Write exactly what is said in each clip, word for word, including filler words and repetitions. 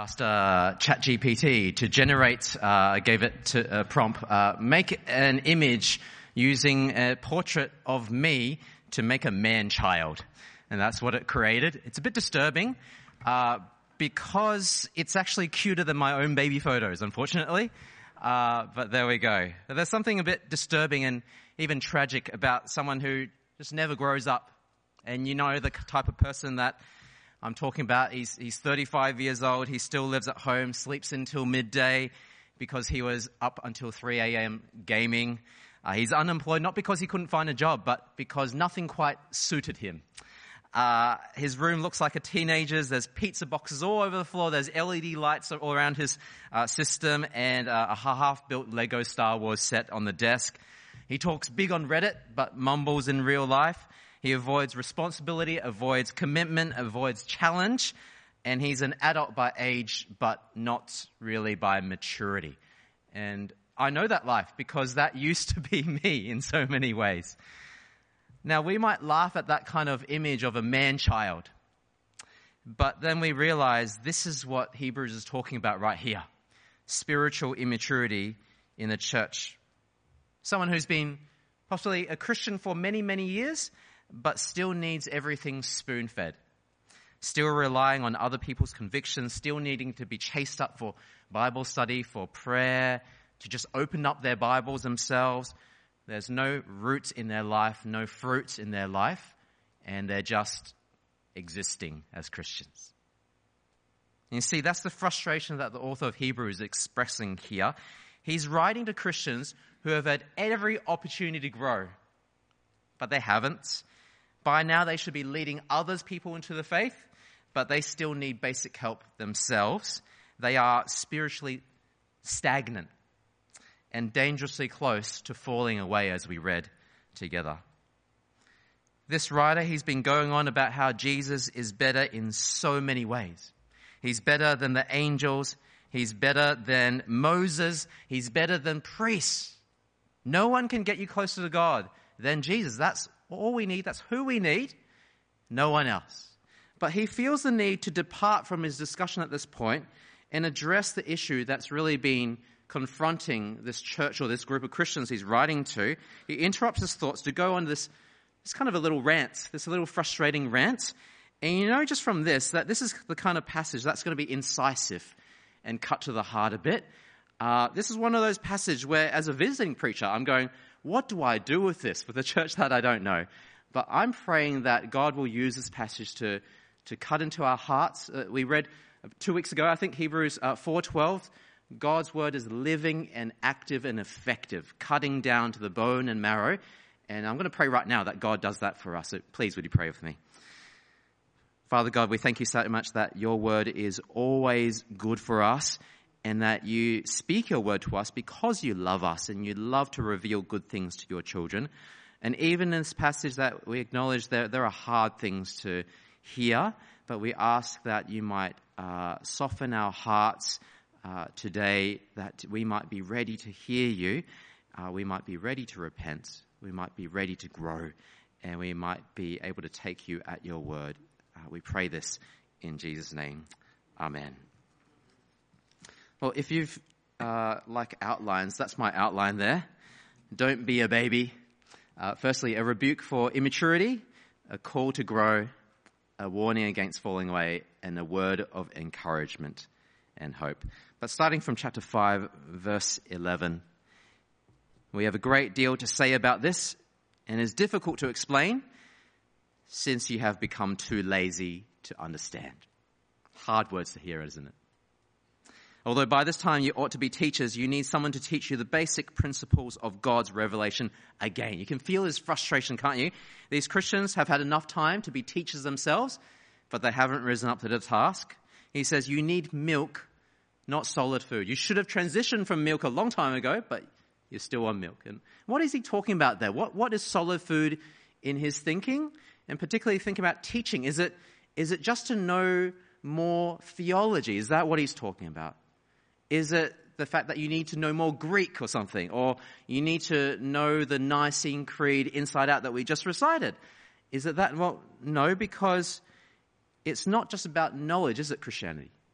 asked uh, ChatGPT to generate, uh, I gave it to a prompt, uh, make an image using a portrait of me to make a man-child. And that's what it created. It's a bit disturbing uh, because it's actually cuter than my own baby photos, unfortunately. Uh, but there we go. There's something a bit disturbing and even tragic about someone who just never grows up. And you know the type of person that I'm talking about. He's, he's thirty-five years old. He still lives at home, sleeps until midday because he was up until three a.m. gaming. Uh, he's unemployed, not because he couldn't find a job, but because nothing quite suited him. Uh, his room looks like a teenager's. There's pizza boxes all over the floor. There's L E D lights all around his uh, system and uh, a half-built Lego Star Wars set on the desk. He talks big on Reddit, but mumbles in real life. He avoids responsibility, avoids commitment, avoids challenge, and he's an adult by age, but not really by maturity. And I know that life because that used to be me in so many ways. Now, we might laugh at that kind of image of a man-child, but then we realize this is what Hebrews is talking about right here. Spiritual immaturity in the church. Someone who's been possibly a Christian for many, many years, but still needs everything spoon-fed. Still relying on other people's convictions, still needing to be chased up for Bible study, for prayer, to just open up their Bibles themselves. There's no roots in their life, no fruits in their life, and they're just existing as Christians. And you see, that's the frustration that the author of Hebrews is expressing here. He's writing to Christians who have had every opportunity to grow, but they haven't. By now, they should be leading others people into the faith, but they still need basic help themselves. They are spiritually stagnant and dangerously close to falling away, as we read together. This writer, he's been going on about how Jesus is better in so many ways. He's better than the angels. He's better than Moses. He's better than priests. No one can get you closer to God than Jesus. That's all we need. That's who we need. No one else. But he feels the need to depart from his discussion at this point and address the issue that's really been confronting this church or this group of Christians he's writing to. He interrupts his thoughts to go on this, this kind of a little rant, this little frustrating rant. And you know just from this that this is the kind of passage that's going to be incisive and cut to the heart a bit. Uh, this is one of those passages where, as a visiting preacher, I'm going, what do I do with this with a church that I don't know? But I'm praying that God will use this passage to, to cut into our hearts. Uh, we read two weeks ago, I think, Hebrews uh, four twelve. God's word is living and active and effective, cutting down to the bone and marrow. And I'm going to pray right now that God does that for us. So please, would you pray with me? Father God, we thank you so much that your word is always good for us and that you speak your word to us because you love us and you love to reveal good things to your children. And even in this passage that we acknowledge that there are hard things to hear, but we ask that you might uh, soften our hearts uh, today, that we might be ready to hear you, uh, we might be ready to repent, we might be ready to grow, and we might be able to take you at your word. Uh, we pray this in Jesus' name. Amen. Well, if you've, uh, like outlines, that's my outline there. Don't be a baby. Uh, firstly, a rebuke for immaturity, a call to grow, a warning against falling away, and a word of encouragement and hope. But starting from chapter five, verse eleven, we have a great deal to say about this, and it's difficult to explain since you have become too lazy to understand. Hard words to hear, isn't it? Although by this time you ought to be teachers, you need someone to teach you the basic principles of God's revelation again. You can feel his frustration, can't you? These Christians have had enough time to be teachers themselves, but they haven't risen up to the task. He says you need milk, not solid food. You should have transitioned from milk a long time ago, but you're still on milk. And what is he talking about there? What What is solid food in his thinking? And particularly think about teaching. Is it is it just to know more theology? Is that what he's talking about? Is it the fact that you need to know more Greek or something? Or you need to know the Nicene Creed inside out that we just recited? Is it that? Well, no, because it's not just about knowledge, is it, Christianity?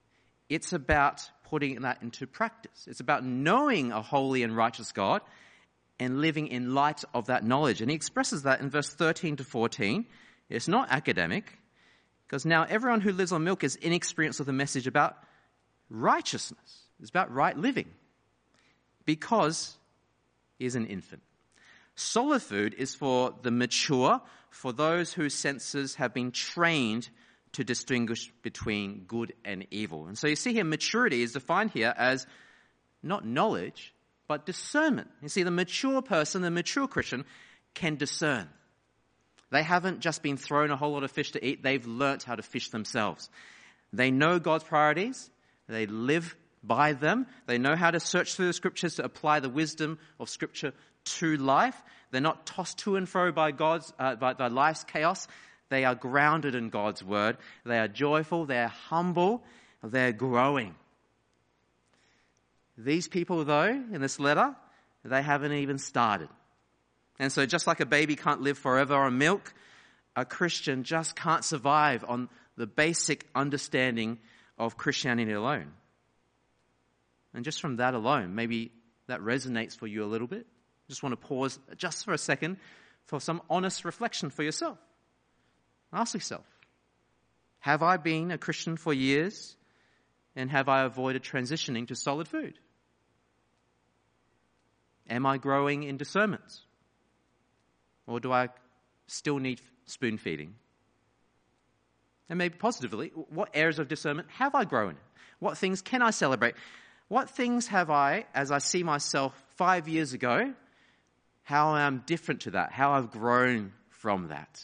it's about putting that into practice. It's about knowing a holy and righteous God and living in light of that knowledge. And he expresses that in verse thirteen to fourteen. It's not academic, because now everyone who lives on milk is inexperienced with the message about righteousness. It's about right living, because he is an infant. Solid food is for the mature, for those whose senses have been trained to distinguish between good and evil. And so you see here, maturity is defined here as not knowledge, but discernment. You see, the mature person, the mature Christian, can discern. They haven't just been thrown a whole lot of fish to eat. They've learnt how to fish themselves. They know God's priorities. They live by them. They know how to search through the scriptures to apply the wisdom of scripture to life. They're not tossed to and fro by God's, uh, by, by life's chaos. They are grounded in God's word. They are joyful. They're humble. They're growing. These people, though, in this letter, they haven't even started. And so just like a baby can't live forever on milk, a Christian just can't survive on the basic understanding of Christianity alone. And just from that alone, maybe that resonates for you a little bit. Just want to pause just for a second for some honest reflection for yourself. Ask yourself, have I been a Christian for years, and have I avoided transitioning to solid food? Am I growing in discernment? Or do I still need spoon feeding? And maybe positively, what areas of discernment have I grown in? What things can I celebrate? What things have I, as I see myself five years ago, how I'm different to that, how I've grown from that?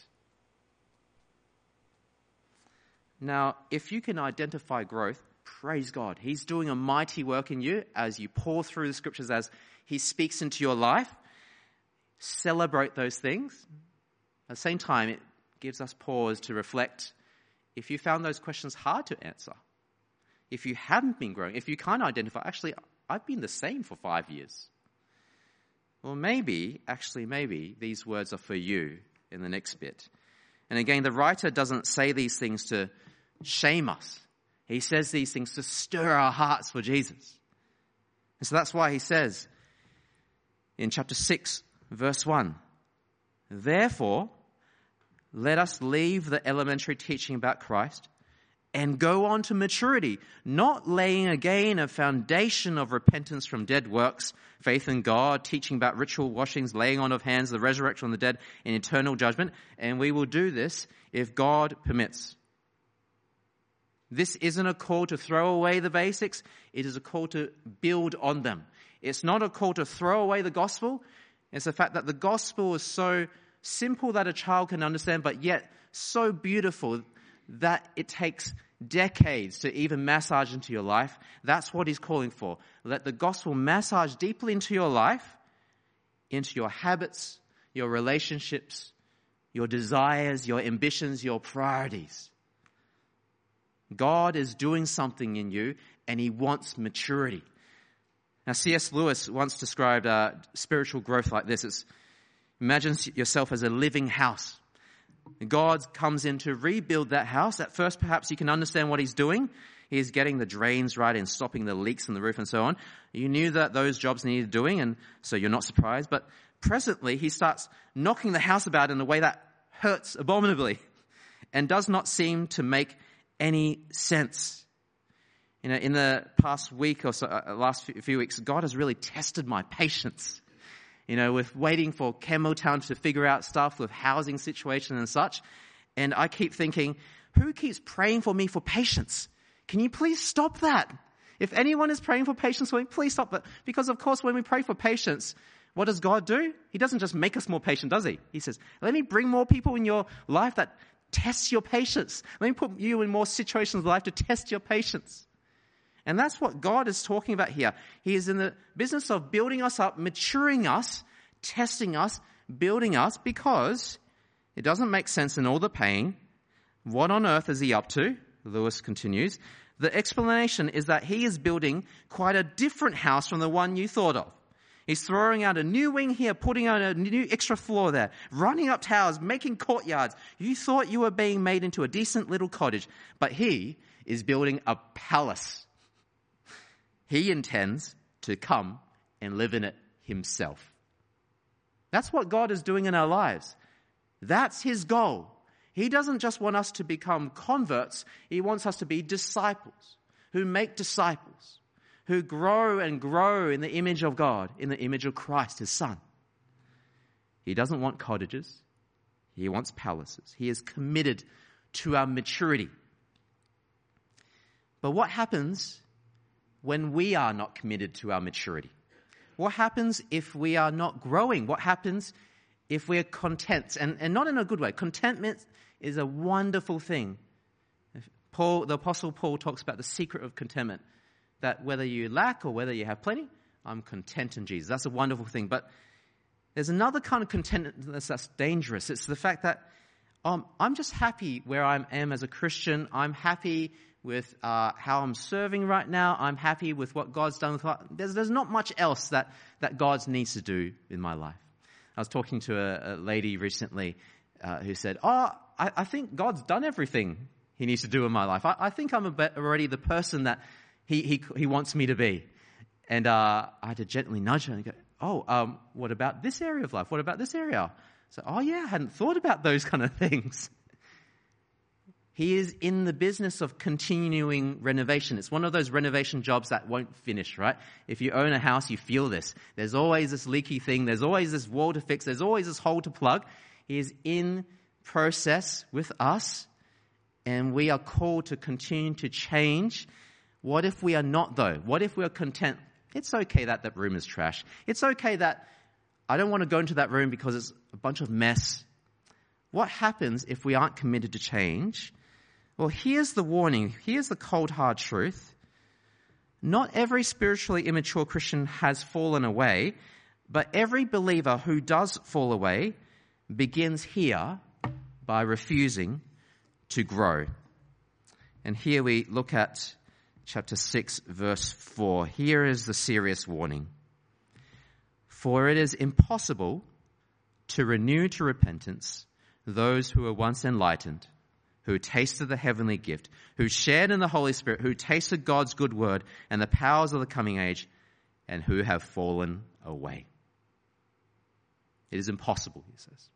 Now, if you can identify growth, praise God. He's doing a mighty work in you as you pour through the scriptures, as he speaks into your life. Celebrate those things. At the same time, it gives us pause to reflect. If you found those questions hard to answer, if you haven't been growing, if you can't identify, actually, I've been the same for five years. Well, maybe, actually, maybe these words are for you in the next bit. And again, the writer doesn't say these things to shame us. He says these things to stir our hearts for Jesus. And so that's why he says in chapter six, verse one, therefore, let us leave the elementary teaching about Christ and go on to maturity, not laying again a foundation of repentance from dead works, faith in God, teaching about ritual washings, laying on of hands, the resurrection of the dead, and eternal judgment. And we will do this if God permits. This isn't a call to throw away the basics. It is a call to build on them. It's not a call to throw away the gospel. It's the fact that the gospel is so simple that a child can understand, but yet so beautiful that it takes decades to even massage into your life. That's what he's calling for. Let the gospel massage deeply into your life, into your habits, your relationships, your desires, your ambitions, your priorities. God is doing something in you, and he wants maturity. Now, C S Lewis once described uh, spiritual growth like this. It's, imagine yourself as a living house. God comes in to rebuild that house. At first, perhaps you can understand what he's doing. He's getting the drains right and stopping the leaks in the roof and so on. You knew that those jobs needed doing, and so you're not surprised. But presently, he starts knocking the house about in a way that hurts abominably and does not seem to make any sense. You know, in the past week or so, uh, last few, few weeks, God has really tested my patience. You know, with waiting for Campbelltown to figure out stuff with housing situation and such. And I keep thinking, who keeps praying for me for patience? Can you please stop that? If anyone is praying for patience for me, please stop that. Because of course, when we pray for patience, what does God do? He doesn't just make us more patient, does he? He says, let me bring more people in your life that test your patience. Let me put you in more situations of life to test your patience. And that's what God is talking about here. He is in the business of building us up, maturing us, testing us, building us, because it doesn't make sense in all the pain. What on earth is he up to? Lewis continues. The explanation is that he is building quite a different house from the one you thought of. He's throwing out a new wing here, putting out a new extra floor there, running up towers, making courtyards. You thought you were being made into a decent little cottage, but he is building a palace. He intends to come and live in it himself. That's what God is doing in our lives. That's his goal. He doesn't just want us to become converts. He wants us to be disciples who make disciples, who grow and grow in the image of God, in the image of Christ, his Son. He doesn't want cottages. He wants palaces. He is committed to our maturity. But what happens when we are not committed to our maturity? What happens if we are not growing? What happens if we're content? And, and not in a good way. Contentment is a wonderful thing. Paul, the Apostle Paul talks about the secret of contentment, that whether you lack or whether you have plenty, I'm content in Jesus. That's a wonderful thing. But there's another kind of contentment that's dangerous. It's the fact that um, I'm just happy where I am as a Christian. I'm happy with uh, how I'm serving right now. I'm happy with what God's done with my life. There's, there's not much else that, that God needs to do in my life. I was talking to a, a lady recently uh, who said, oh, I, I think God's done everything he needs to do in my life. I, I think I'm a bit already the person that he, he, he wants me to be. And uh, I had to gently nudge her and go, oh, um, what about this area of life? What about this area? So, oh yeah, I hadn't thought about those kind of things. He is in the business of continuing renovation. It's one of those renovation jobs that won't finish, right? If you own a house, you feel this. There's always this leaky thing. There's always this wall to fix. There's always this hole to plug. He is in process with us, and we are called to continue to change. What if we are not, though? What if we are content? It's okay that that room is trash. It's okay that I don't want to go into that room because it's a bunch of mess. What happens if we aren't committed to change? Well, here's the warning. Here's the cold, hard truth. Not every spiritually immature Christian has fallen away, but every believer who does fall away begins here by refusing to grow. And here we look at chapter six, verse four. Here is the serious warning. For it is impossible to renew to repentance those who were once enlightened, who tasted the heavenly gift, who shared in the Holy Spirit, who tasted God's good word and the powers of the coming age, and who have fallen away. It is impossible, he says.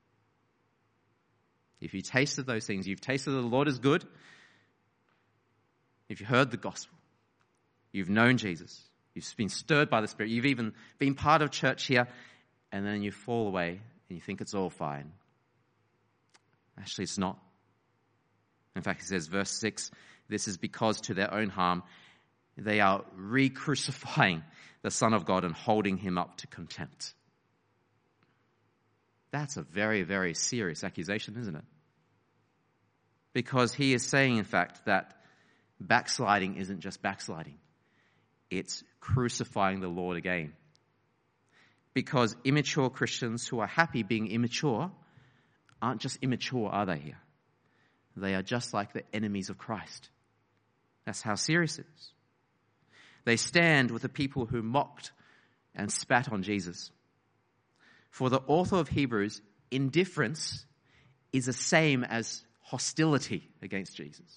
If you tasted those things, you've tasted the Lord is good, if you heard the gospel, you've known Jesus, you've been stirred by the Spirit, you've even been part of church here, and then you fall away and you think it's all fine. Actually, it's not. In fact, he says, verse six, this is because to their own harm, they are re-crucifying the Son of God and holding him up to contempt. That's a very, very serious accusation, isn't it? Because he is saying, in fact, that backsliding isn't just backsliding. It's crucifying the Lord again. Because immature Christians who are happy being immature aren't just immature, are they here? They are just like the enemies of Christ. That's how serious it is. They stand with the people who mocked and spat on Jesus. For the author of Hebrews, indifference is the same as hostility against Jesus.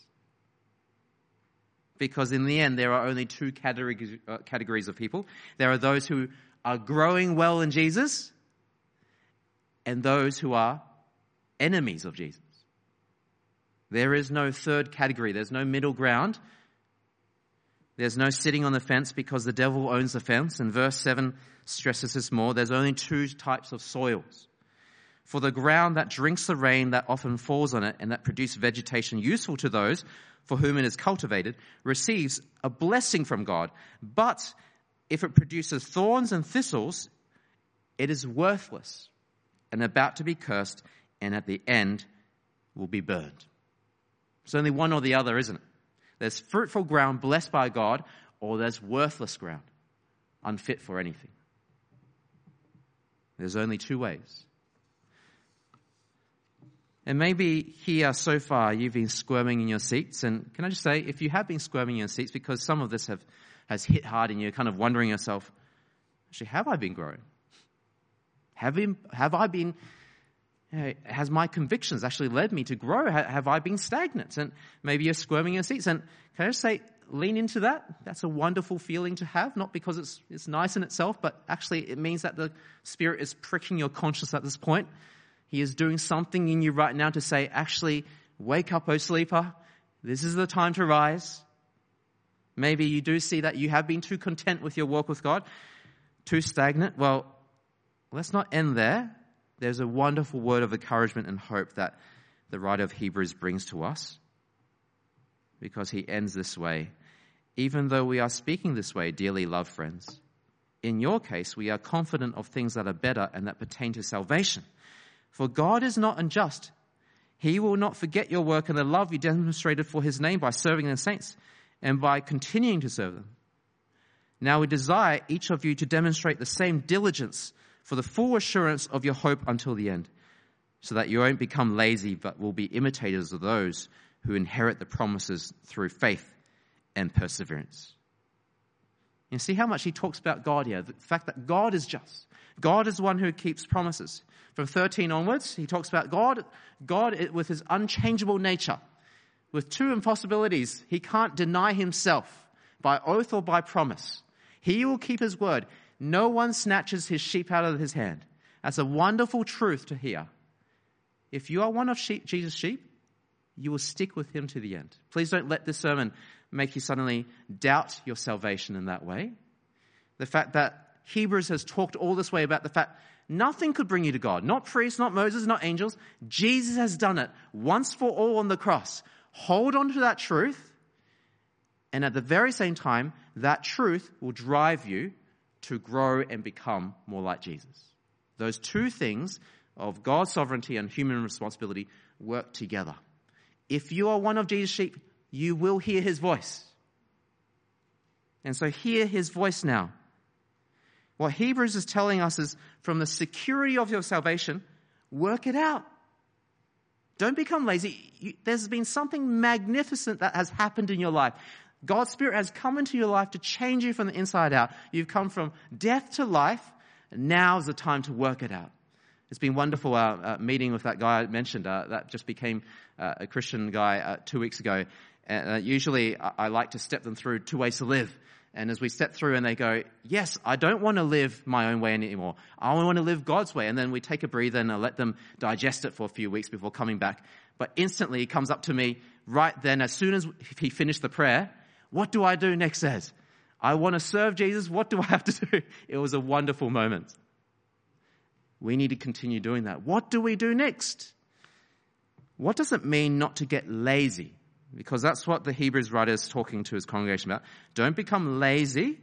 Because in the end, there are only two categories, uh, categories of people. There are those who are growing well in Jesus and those who are enemies of Jesus. There is no third category. There's no middle ground. There's no sitting on the fence because the devil owns the fence. And verse seven stresses this more. There's only two types of soils. For the ground that drinks the rain that often falls on it and that produces vegetation useful to those for whom it is cultivated receives a blessing from God. But if it produces thorns and thistles, it is worthless and about to be cursed, and at the end will be burned. It's only one or the other, isn't it? There's fruitful ground blessed by God, or there's worthless ground, unfit for anything. There's only two ways. And maybe here so far you've been squirming in your seats. And can I just say, if you have been squirming in your seats because some of this have, has hit hard and you're kind of wondering yourself, actually, have I been growing? Have, been, have I been... Has my convictions actually led me to grow? Have I been stagnant? And maybe you're squirming in your seats. And can I just say, lean into that. That's a wonderful feeling to have, not because it's it's nice in itself, but actually it means that the Spirit is pricking your conscience at this point. He is doing something in you right now to say, actually, wake up, O sleeper. This is the time to rise. Maybe you do see that you have been too content with your walk with God, too stagnant. Well, let's not end there. There's a wonderful word of encouragement and hope that the writer of Hebrews brings to us, because he ends this way. Even though we are speaking this way, dearly loved friends, in your case, we are confident of things that are better and that pertain to salvation. For God is not unjust. He will not forget your work and the love you demonstrated for his name by serving the saints and by continuing to serve them. Now we desire each of you to demonstrate the same diligence for the full assurance of your hope until the end, so that you won't become lazy but will be imitators of those who inherit the promises through faith and perseverance. You see how much he talks about God here, the fact that God is just. God is the one who keeps promises. From thirteen onwards, he talks about God, God with his unchangeable nature, with two impossibilities. He can't deny himself by oath or by promise. He will keep his word. No one snatches his sheep out of his hand. That's a wonderful truth to hear. If you are one of sheep, Jesus' sheep, you will stick with him to the end. Please don't let this sermon make you suddenly doubt your salvation in that way. The fact that Hebrews has talked all this way about the fact nothing could bring you to God. Not priests, not Moses, not angels. Jesus has done it once for all on the cross. Hold on to that truth. And at the very same time, that truth will drive you to grow and become more like Jesus. Those two things of God's sovereignty and human responsibility work together. If you are one of Jesus' sheep, you will hear his voice. And so hear his voice now. What Hebrews is telling us is, from the security of your salvation, work it out. Don't become lazy. You, there's been something magnificent that has happened in your life. God's Spirit has come into your life to change you from the inside out. You've come from death to life. And now's the time to work it out. It's been wonderful uh, uh, meeting with that guy I mentioned uh, that just became uh, a Christian guy uh, two weeks ago. And uh, usually I, I like to step them through two ways to live. And as we step through and they go, yes, I don't want to live my own way anymore. I want to live God's way. And then we take a breather and I let them digest it for a few weeks before coming back. But instantly he comes up to me right then, as soon as he finished the prayer, what do I do next, Ed? I want to serve Jesus. What do I have to do? It was a wonderful moment. We need to continue doing that. What do we do next? What does it mean not to get lazy? Because that's what the Hebrews writer is talking to his congregation about. Don't become lazy.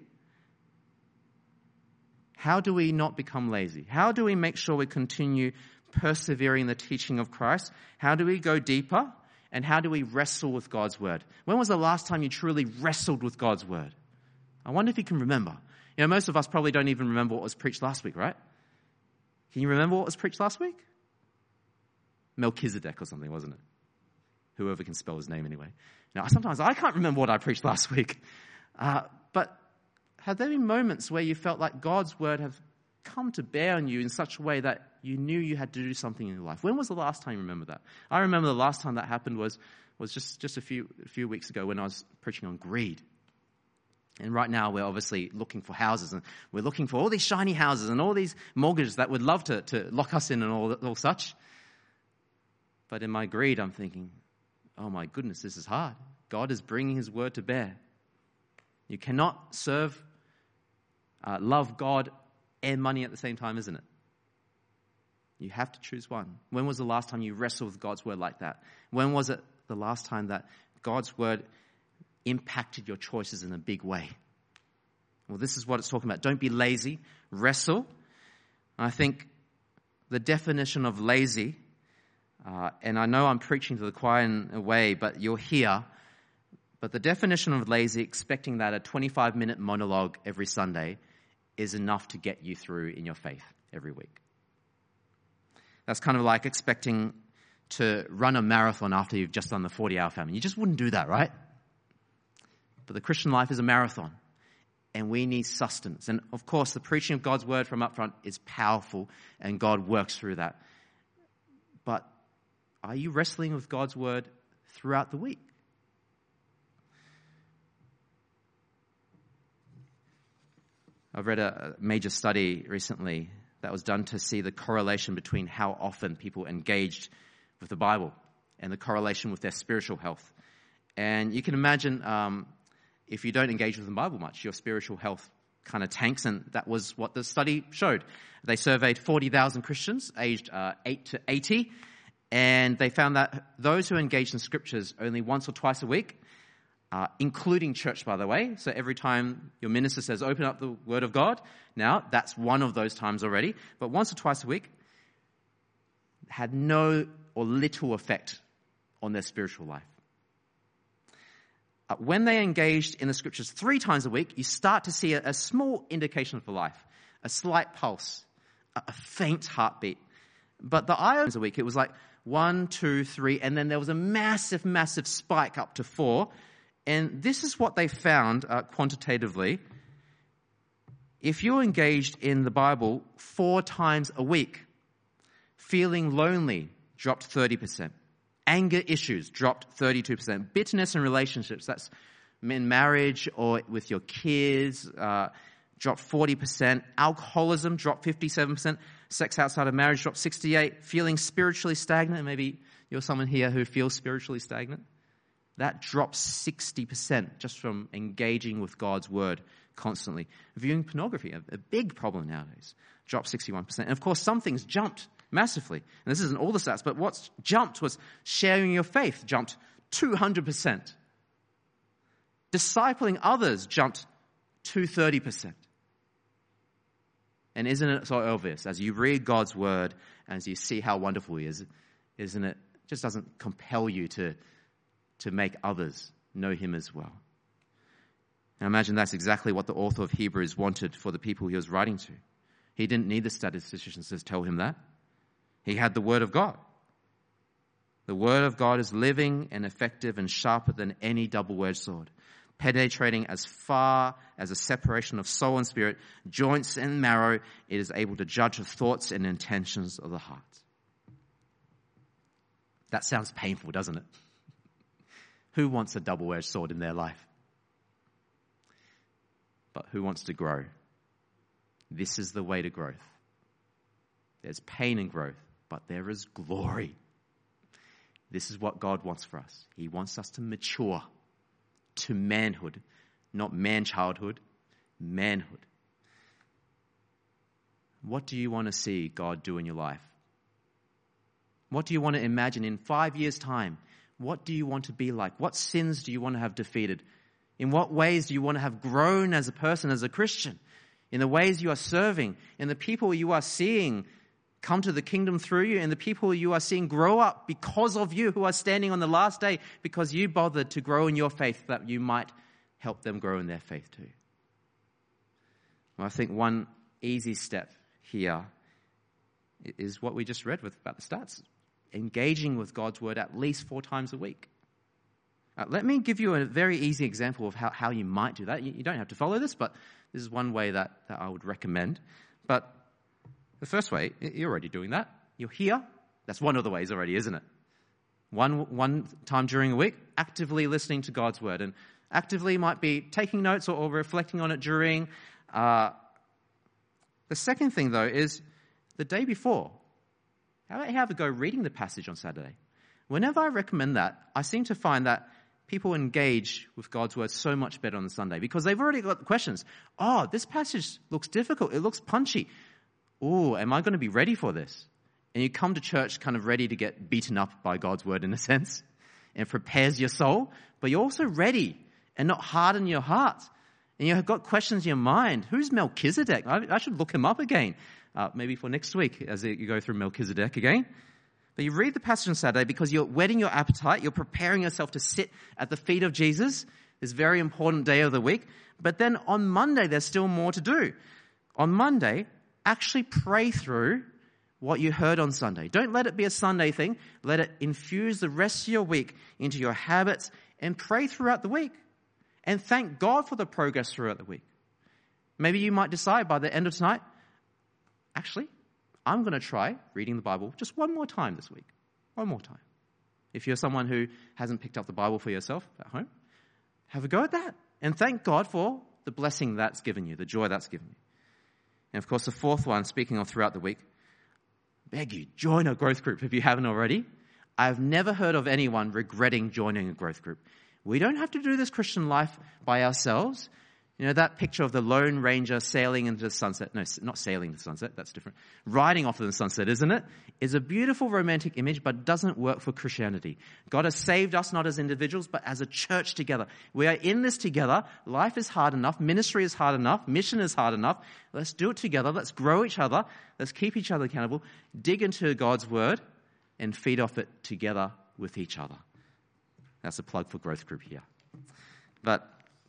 How do we not become lazy? How do we make sure we continue persevering the teaching of Christ? How do we go deeper? And how do we wrestle with God's word? When was the last time you truly wrestled with God's word? I wonder if you can remember. You know, most of us probably don't even remember what was preached last week, right? Can you remember what was preached last week? Melchizedek or something, wasn't it? Whoever can spell his name anyway. Now, sometimes I can't remember what I preached last week. Uh, but have there been moments where you felt like God's word have come to bear on you in such a way that you knew you had to do something in your life? When was the last time you remember that? I remember the last time that happened was was just, just a few a few weeks ago when I was preaching on greed. And right now we're obviously looking for houses, and we're looking for all these shiny houses and all these mortgages that would love to, to lock us in and all, all such. But in my greed, I'm thinking, oh my goodness, this is hard. God is bringing his word to bear. You cannot serve, uh, love God and money at the same time, isn't it? You have to choose one. When was the last time you wrestled with God's word like that? When was it the last time that God's word impacted your choices in a big way? Well, this is what it's talking about. Don't be lazy. Wrestle. I think the definition of lazy, uh, and I know I'm preaching to the choir in a way, but you're here. But the definition of lazy, expecting that a twenty-five minute monologue every Sunday is enough to get you through in your faith every week. That's kind of like expecting to run a marathon after you've just done the forty hour famine. You just wouldn't do that, right? But the Christian life is a marathon, and we need sustenance. And of course, the preaching of God's word from up front is powerful, and God works through that. But are you wrestling with God's word throughout the week? I've read a major study recently that was done to see the correlation between how often people engaged with the Bible and the correlation with their spiritual health. And you can imagine um, if you don't engage with the Bible much, your spiritual health kind of tanks, and that was what the study showed. They surveyed forty thousand Christians aged uh, eight to eighty, and they found that those who engaged in scriptures only once or twice a week, uh, including church, by the way. So every time your minister says, open up the Word of God, now that's one of those times already, but once or twice a week had no or little effect on their spiritual life. Uh, when they engaged in the scriptures three times a week, you start to see a, a small indication for life, a slight pulse, a, a faint heartbeat. But the ions a week, it was like one, two, three, and then there was a massive, massive spike up to four. And this is what they found uh, quantitatively. If you're engaged in the Bible four times a week, feeling lonely dropped thirty percent. Anger issues dropped thirty-two percent. Bitterness in relationships, that's in marriage or with your kids, uh, dropped forty percent. Alcoholism dropped fifty-seven percent. Sex outside of marriage dropped sixty-eight percent. Feeling spiritually stagnant, maybe you're someone here who feels spiritually stagnant. That drops sixty percent just from engaging with God's word constantly. Viewing pornography, a, a big problem nowadays, dropped sixty-one percent. And of course, some things jumped massively. And this isn't all the stats, but what's jumped was sharing your faith jumped two hundred percent. Discipling others jumped two hundred thirty percent. And isn't it so obvious, as you read God's word, as you see how wonderful he is, isn't it, it just doesn't compel you to, to make others know him as well. And I imagine that's exactly what the author of Hebrews wanted for the people he was writing to. He didn't need the statisticians to tell him that. He had the word of God. The word of God is living and effective and sharper than any double-edged sword, penetrating as far as a separation of soul and spirit, joints and marrow. It is able to judge the thoughts and intentions of the heart. That sounds painful, doesn't it? Who wants a double-edged sword in their life? But who wants to grow? This is the way to growth. There's pain in growth, but there is glory. This is what God wants for us. He wants us to mature to manhood, not man-childhood, manhood. What do you want to see God do in your life? What do you want to imagine in five years' time? What do you want to be like? What sins do you want to have defeated? In what ways do you want to have grown as a person, as a Christian? In the ways you are serving, in the people you are seeing come to the kingdom through you, and the people you are seeing grow up because of you, who are standing on the last day because you bothered to grow in your faith, that you might help them grow in their faith too. Well, I think one easy step here is what we just read with about the stats. Engaging with God's word at least four times a week. Uh, let me give you a very easy example of how, how you might do that. You, you don't have to follow this, but this is one way that, that I would recommend. But the first way, you're already doing that. You're here. That's one of the ways already, isn't it? One, one time during a week, actively listening to God's word. And actively might be taking notes or, or reflecting on it during. Uh, the second thing, though, is the day before. How about you have a go reading the passage on Saturday? Whenever I recommend that, I seem to find that people engage with God's word so much better on the Sunday because they've already got the questions. Oh, this passage looks difficult. It looks punchy. Oh, am I going to be ready for this? And you come to church kind of ready to get beaten up by God's word in a sense. And it prepares your soul. But you're also ready and not harden your heart. And you've got questions in your mind. Who's Melchizedek? I, I should look him up again. Uh, maybe for next week as you go through Melchizedek again. But you read the passage on Saturday because you're whetting your appetite. You're preparing yourself to sit at the feet of Jesus, this very important day of the week. But then on Monday, there's still more to do. On Monday, actually pray through what you heard on Sunday. Don't let it be a Sunday thing. Let it infuse the rest of your week into your habits and pray throughout the week. And thank God for the progress throughout the week. Maybe you might decide by the end of tonight, actually, I'm going to try reading the Bible just one more time this week. One more time. If you're someone who hasn't picked up the Bible for yourself at home, have a go at that. And thank God for the blessing that's given you, the joy that's given you. And of course, the fourth one, speaking of throughout the week, beg you, join a growth group if you haven't already. I've never heard of anyone regretting joining a growth group. We don't have to do this Christian life by ourselves. You know, that picture of the Lone Ranger sailing into the sunset, no, not sailing into the sunset, that's different, riding off of the sunset, isn't it? Is a beautiful romantic image, but doesn't work for Christianity. God has saved us not as individuals, but as a church together. We are in this together. Life is hard enough. Ministry is hard enough. Mission is hard enough. Let's do it together. Let's grow each other. Let's keep each other accountable. Dig into God's word and feed off it together with each other. That's a plug for growth group here. But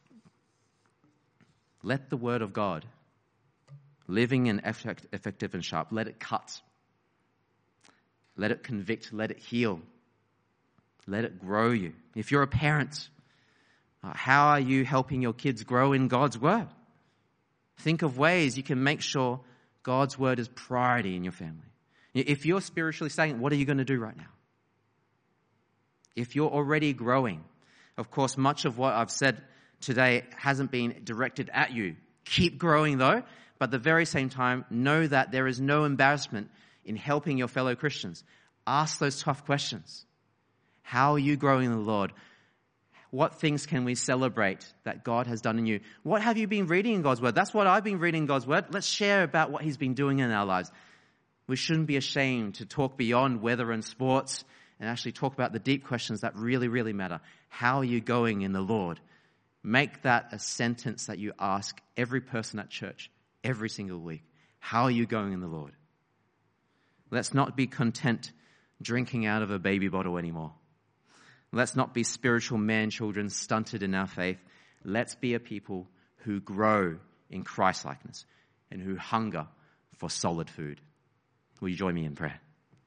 let the word of God, living and effect, effective and sharp, let it cut. Let it convict. Let it heal. Let it grow you. If you're a parent, uh, how are you helping your kids grow in God's word? Think of ways you can make sure God's word is priority in your family. If you're spiritually stagnant, what are you going to do right now? If you're already growing, of course, much of what I've said today hasn't been directed at you. Keep growing though, but at the very same time, know that there is no embarrassment in helping your fellow Christians. Ask those tough questions. How are you growing in the Lord? What things can we celebrate that God has done in you? What have you been reading in God's word? That's what I've been reading in God's word. Let's share about what he's been doing in our lives. We shouldn't be ashamed to talk beyond weather and sports and actually talk about the deep questions that really, really matter. How are you going in the Lord? Make that a sentence that you ask every person at church every single week. How are you going in the Lord? Let's not be content drinking out of a baby bottle anymore. Let's not be spiritual man-children stunted in our faith. Let's be a people who grow in Christ-likeness and who hunger for solid food. Will you join me in prayer?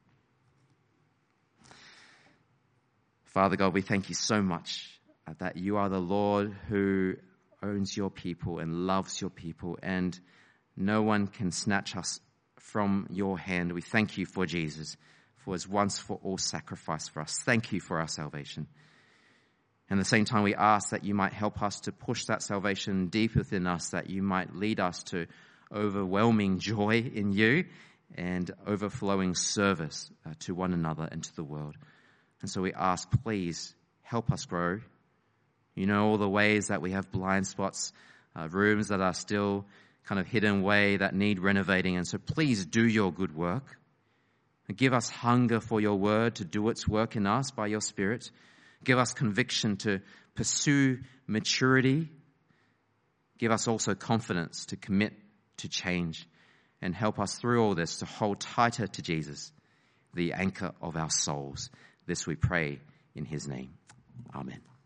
Father God, we thank you so much that you are the Lord who owns your people and loves your people, and no one can snatch us from your hand. We thank you for Jesus, for his once for all sacrifice for us. Thank you for our salvation. And at the same time, we ask that you might help us to push that salvation deep within us, that you might lead us to overwhelming joy in you and overflowing service uh, to one another and to the world. And so we ask, please help us grow. You know all the ways that we have blind spots, uh, rooms that are still kind of hidden away that need renovating. And so please do your good work. Give us hunger for your word to do its work in us by your Spirit. Give us conviction to pursue maturity. Give us also confidence to commit to change. And help us through all this to hold tighter to Jesus, the anchor of our souls. This we pray in his name. Amen.